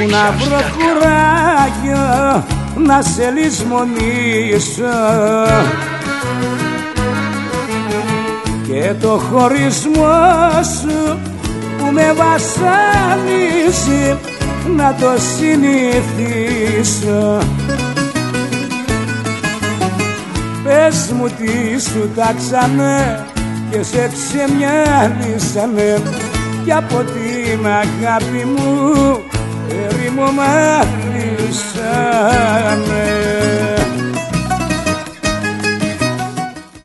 να βρω κουράγιο να σε λησμονήσω και το χωρισμό σου που με βασανίζει να το συνηθίσω. Πες μου τι σου τάξανε και σε ξεμιάλισανε κι από την αγάπη μου ερήμο μ' άφησανε.